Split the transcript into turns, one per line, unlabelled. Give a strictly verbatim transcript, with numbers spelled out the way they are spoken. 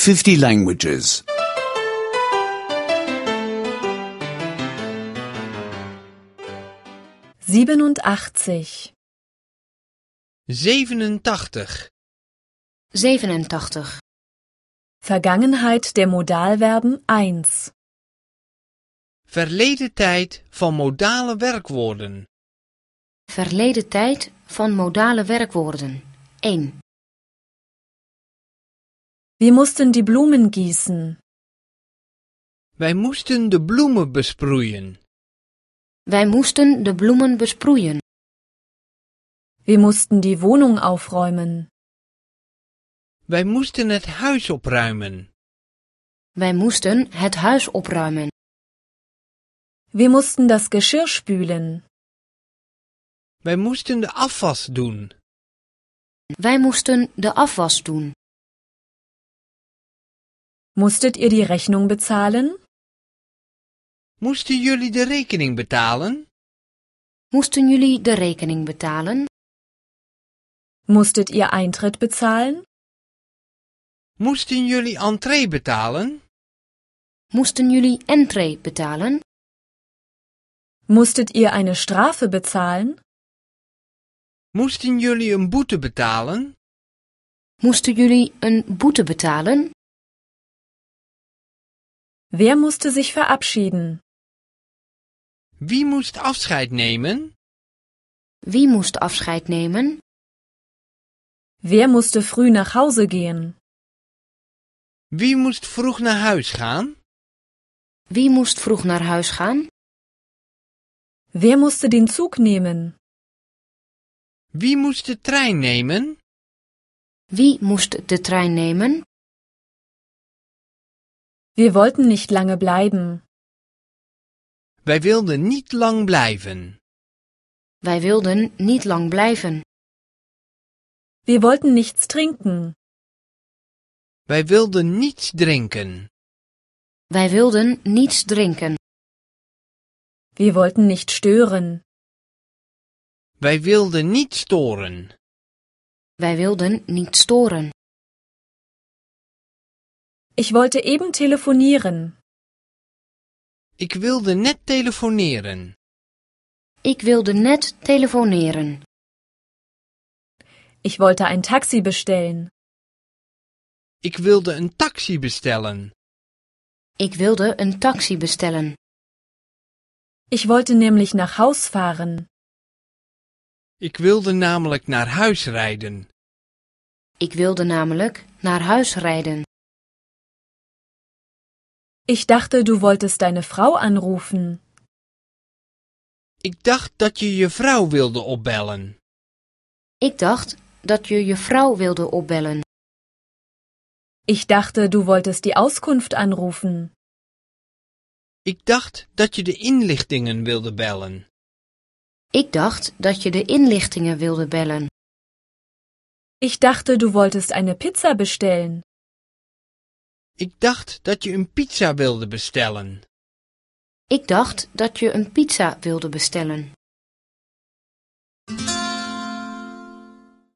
fifty languages.
siebenundachtzig.
zevenentachtig.
zevenentachtig.
Vergangenheit der Modalverben eins.
Verleden tijd van modale werkwoorden.
Verleden tijd van modale werkwoorden. één.
Wir mussten die Blumen gießen.
Wij moesten de bloemen besproeien.
Wij moesten de bloemen besproeien.
Wir mussten die Wohnung aufräumen.
Wij moesten het huis opruimen.
Wij moesten het huis opruimen.
Wir mussten das Geschirr spülen.
Wij moesten de afwas doen.
Wij moesten de afwas doen.
Musstet ihr die Rechnung bezahlen?
Moesten jullie de rekening betalen?
Moesten jullie de rekening betalen?
Musstet ihr Eintritt bezahlen?
Moesten jullie entree betalen?
Moesten jullie entree betalen?
Musstet ihr eine Strafe bezahlen?
Moesten jullie een boete betalen?
Moesten jullie een boete betalen?
Wer musste sich verabschieden?
Wie moest afscheid nemen?
Wie moest afscheid nemen?
Wer musste früh nach Hause gehen?
Wie moest vroeg naar huis gaan?
Wie moest vroeg naar huis gaan?
Wer musste den Zug nehmen?
Wie moest de trein nemen?
Wie moest de trein nemen?
Wir wollten nicht lange bleiben.
Wij wilden niet lang blijven.
Wij wilden niet lang blijven.
Wir wollten nichts trinken.
Wij wilden niets drinken.
Wij wilden niets drinken.
Wir wollten nicht stören.
Wij wilden niet storen.
Wij wilden niet storen.
Ich wollte eben telefonieren.
Ik wilde net telefoneren.
Ik wilde net telefoneren.
Ich wollte ein Taxi bestellen.
Ik wilde een taxi bestellen.
Ik wilde een taxi bestellen.
Ich wollte nämlich nach Haus fahren.
Ik wilde namelijk naar huis rijden.
Ik wilde namelijk naar huis rijden.
Ich dachte, du wolltest deine Frau anrufen.
Ik dacht dat je je vrouw wilde opbellen.
Ik dacht dat je je vrouw wilde opbellen.
Ich dachte, du wolltest die Auskunft anrufen.
Ik dacht dat je de inlichtingen wilde bellen.
Ik dacht dat je de inlichtingen wilde bellen.
Ich dachte, du wolltest eine Pizza bestellen.
Ik dacht dat je een pizza wilde bestellen.
Ik dacht dat je een pizza wilde bestellen.